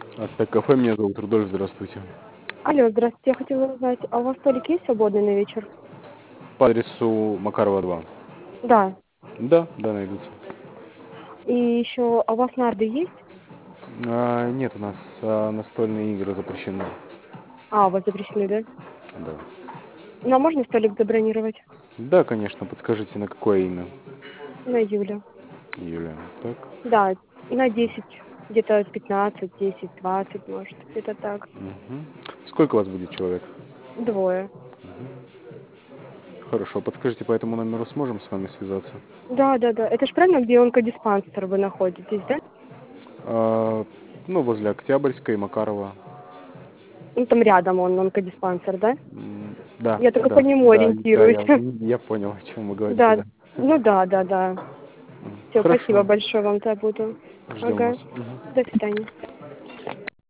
Ацтек кафе, меня зовут Рудольф, здравствуйте. Алло, здравствуйте. Я хотела узнать, а у вас столик есть свободный на вечер? По адресу Макарова 2. Да. Да, да, найдутся. И еще, а у вас нарды есть? Нет, у нас настольные игры запрещены. А, у вас запрещены, да? Да. Ну, а можно столик забронировать? Да, конечно, подскажите, на какое имя? На Юля. Юлия. Так. Да, на 10, где-то 15, 10, 20, может, где-то так. Мгм. Сколько у вас будет человек? Двое. Хорошо, подскажите, по этому номеру сможем с вами связаться? Да, да, да. Это ж правильно, где онкодиспансер вы находитесь, да? А, ну, возле Октябрьской, Макарова. Ну, там рядом он, онкодиспансер, да? Да, Я только по да, нему да, да, ориентируюсь. я понял, о чем вы говорите, Да, да. ну да, да, да. Все, спасибо Хорошо, большое вам, да, буду. ждем Ага. вас. До свидания.